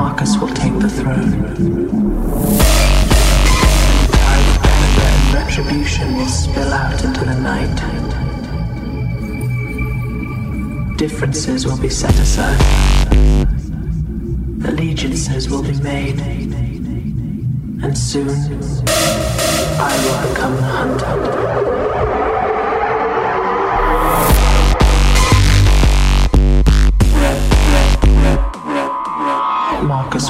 Marcus will take the throne. The tide of anger and retribution will spill out into the night. Differences will be set aside. Allegiances will be made. And soon, I will become the hunter. Marcus.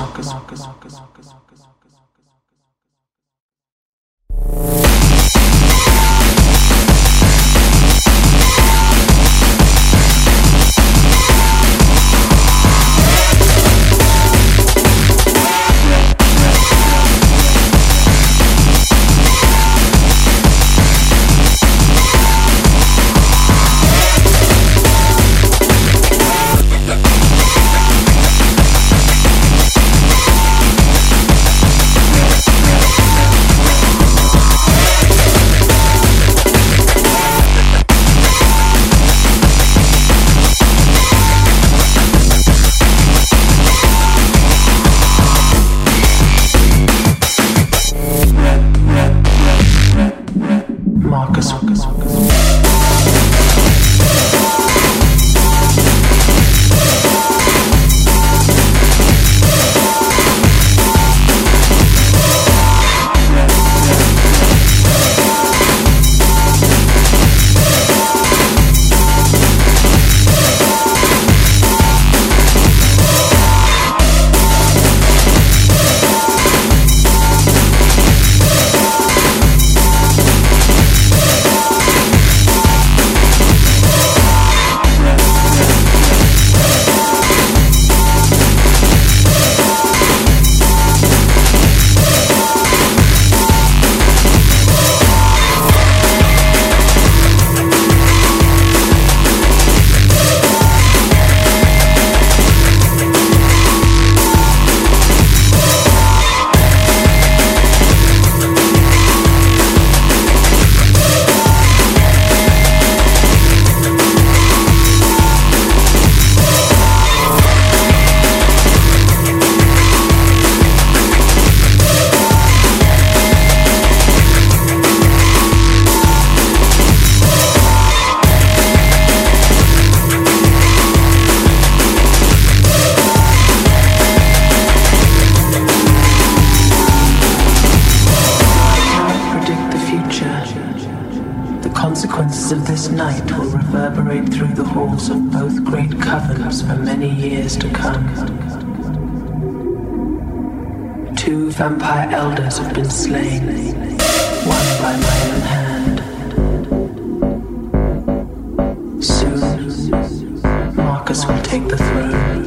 Consequences of this night will reverberate through the halls of both great covens for many years to come. 2 vampire elders have been slain, one by my own hand. Soon, Marcus will take the throne.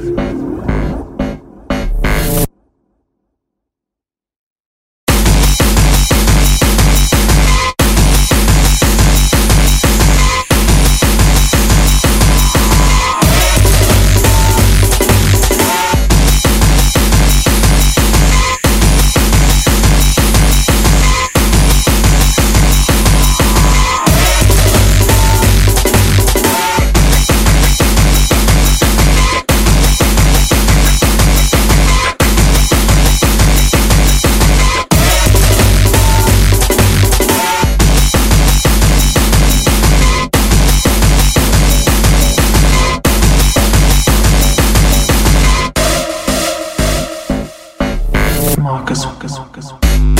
Marcus.